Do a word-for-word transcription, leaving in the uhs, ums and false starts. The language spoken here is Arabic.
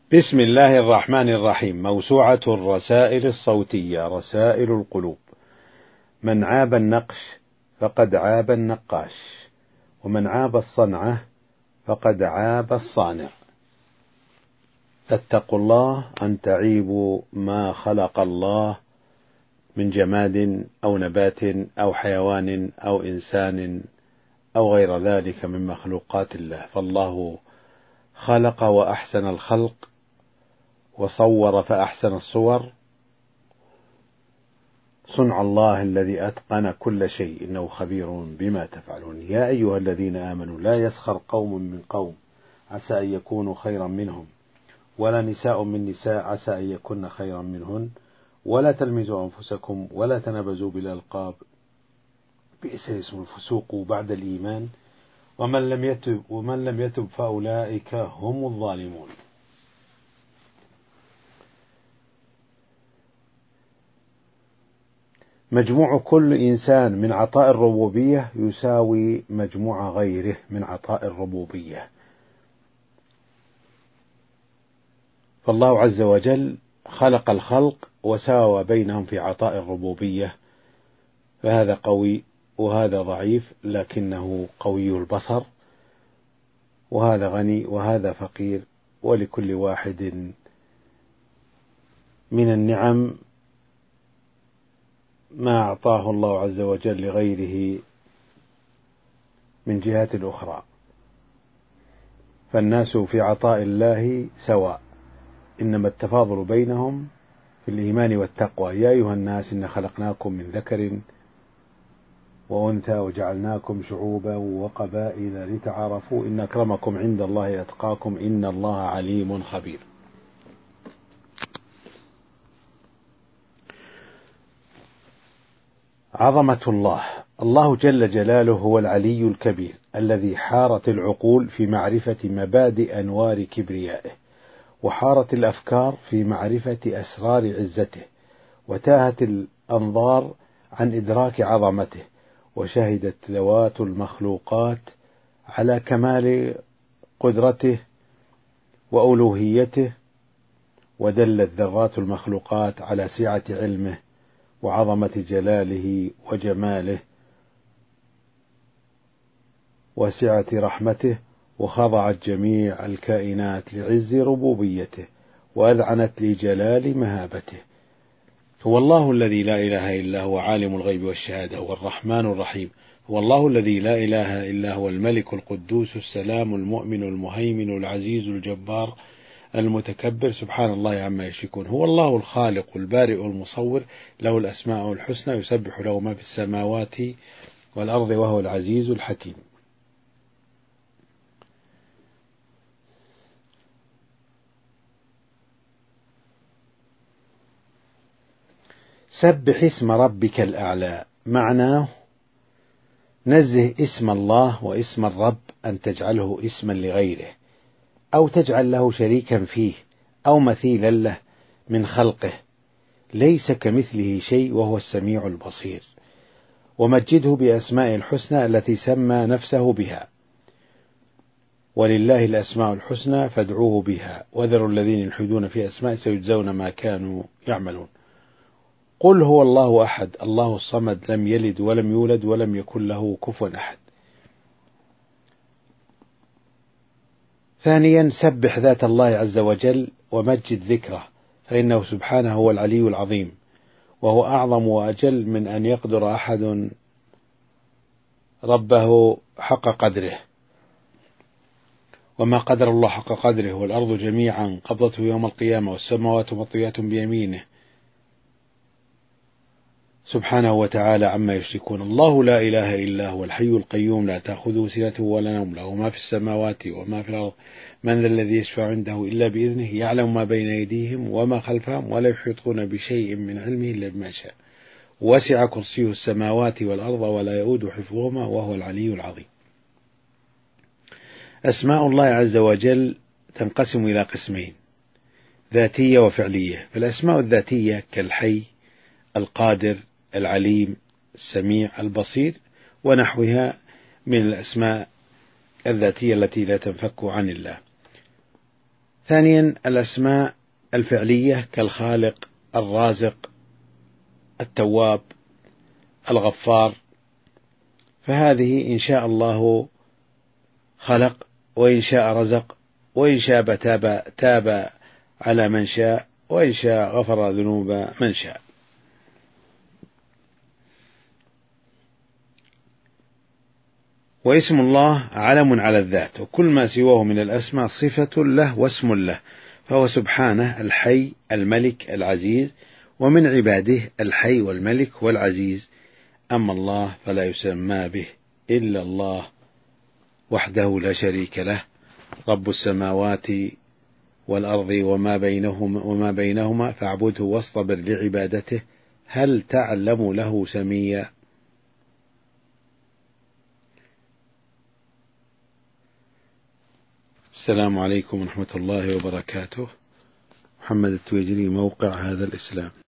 بسم الله الرحمن الرحيم. موسوعة الرسائل الصوتية رسائل القلوب. من عاب النقش فقد عاب النقاش، ومن عاب الصنعة فقد عاب الصانع. فاتقوا الله أن تعيبوا ما خلق الله من جماد أو نبات أو حيوان أو إنسان أو غير ذلك من مخلوقات الله، فالله خلق وأحسن الخلق وصور فأحسن الصور. صنع الله الذي أتقن كل شيء إنه خبير بما تفعلون. يا أيها الذين آمنوا لا يسخر قوم من قوم عسى أن يكونوا خيرا منهم، ولا نساء من نساء عسى أن يكون خيرا منهن، ولا تلمزوا أنفسكم ولا تنابزوا بالألقاب بئس الاسم الفسوق بعد الإيمان ومن لم يتب ومن لم يتب فأولئك هم الظالمون. مجموع كل إنسان من عطاء الربوبية يساوي مجموع غيره من عطاء الربوبية، فالله عز وجل خلق الخلق وساوى بينهم في عطاء الربوبية، فهذا قوي وهذا ضعيف لكنه قوي البصر، وهذا غني وهذا فقير، ولكل واحد من النعم ما أعطاه الله عز وجل لغيره من جهات أخرى، فالناس في عطاء الله سواء، إنما التفاضل بينهم في الإيمان والتقوى. يا أيها الناس إن خلقناكم من ذكر وأنثى وجعلناكم شعوبا وقبائل لتعارفوا إن أكرمكم عند الله أتقاكم إن الله عليم خبير. عظمة الله. الله جل جلاله هو العلي الكبير الذي حارت العقول في معرفة مبادئ أنوار كبريائه، وحارت الأفكار في معرفة أسرار عزته، وتاهت الأنظار عن إدراك عظمته، وشهدت ذوات المخلوقات على كمال قدرته وألوهيته، ودلت ذرات المخلوقات على سعة علمه وعظمة جلاله وجماله وسعة رحمته، وخضعت جميع الكائنات لعز ربوبيته وأذعنت لجلال مهابته. هو الله الذي لا إله إلا هو عالم الغيب والشهادة، هو الرحمن الرحيم. هو الله الذي لا إله إلا هو الملك القدوس السلام المؤمن المهيمن العزيز الجبار المتكبر سبحان الله عما يشركون. هو الله الخالق البارئ المصور، له الأسماء الحسنى، يسبح له ما في السماوات والأرض وهو العزيز الحكيم. سبح اسم ربك الأعلى، معناه نزه اسم الله واسم الرب أن تجعله اسما لغيره أو تجعل له شريكا فيه أو مثيلا له من خلقه، ليس كمثله شيء وهو السميع البصير. ومجده بأسماء الحسنى التي سمى نفسه بها، ولله الأسماء الحسنى فادعوه بها وذروا الذين يلحدون في أسماء سيجزون ما كانوا يعملون. قل هو الله أحد الله الصمد لم يلد ولم يولد ولم يكن له كفوا أحد. ثانيا سبح ذات الله عز وجل ومجد ذكره، فإنه سبحانه هو العلي العظيم، وهو أعظم وأجل من أن يقدر أحد ربه حق قدره. وما قدر الله حق قدره، والأرض جميعا قبضته يوم القيامة والسماوات مطويات بيمينه سبحانه وتعالى عما يشركون. الله لا إله إلا هو الحي القيوم لا تأخذه سنة ولا نوم، له ما في السماوات وما في الأرض، من ذا الذي يشفع عنده إلا بإذنه، يعلم ما بين أيديهم وما خلفهم ولا يحيطون بشيء من علمه إلا بما شاء، وسع كرسيه السماوات والأرض ولا يؤود حفظهما وهو العلي العظيم. أسماء الله عز وجل تنقسم إلى قسمين، ذاتية وفعلية. فالأسماء الذاتية كالحي القادر العليم السميع البصير ونحوها من الأسماء الذاتية التي لا تنفك عن الله. ثانيا الأسماء الفعلية كالخالق، الرازق، التواب، الغفار، فهذه إن شاء الله خلق، وإن شاء رزق، وإن شاء تاب, تاب على من شاء، وإن شاء غفر ذنوب من شاء. واسم الله علم على الذات، وكل ما سواه من الأسماء صفة له واسم له، فهو سبحانه الحي الملك العزيز، ومن عباده الحي والملك والعزيز. أما الله فلا يسمى به إلا الله وحده لا شريك له، رب السماوات والأرض وما بينهما, وما بينهما فاعبده واصطبر لعبادته، هل تعلم له سميا. السلام عليكم ورحمة الله وبركاته. محمد التويجري، موقع هذا الإسلام.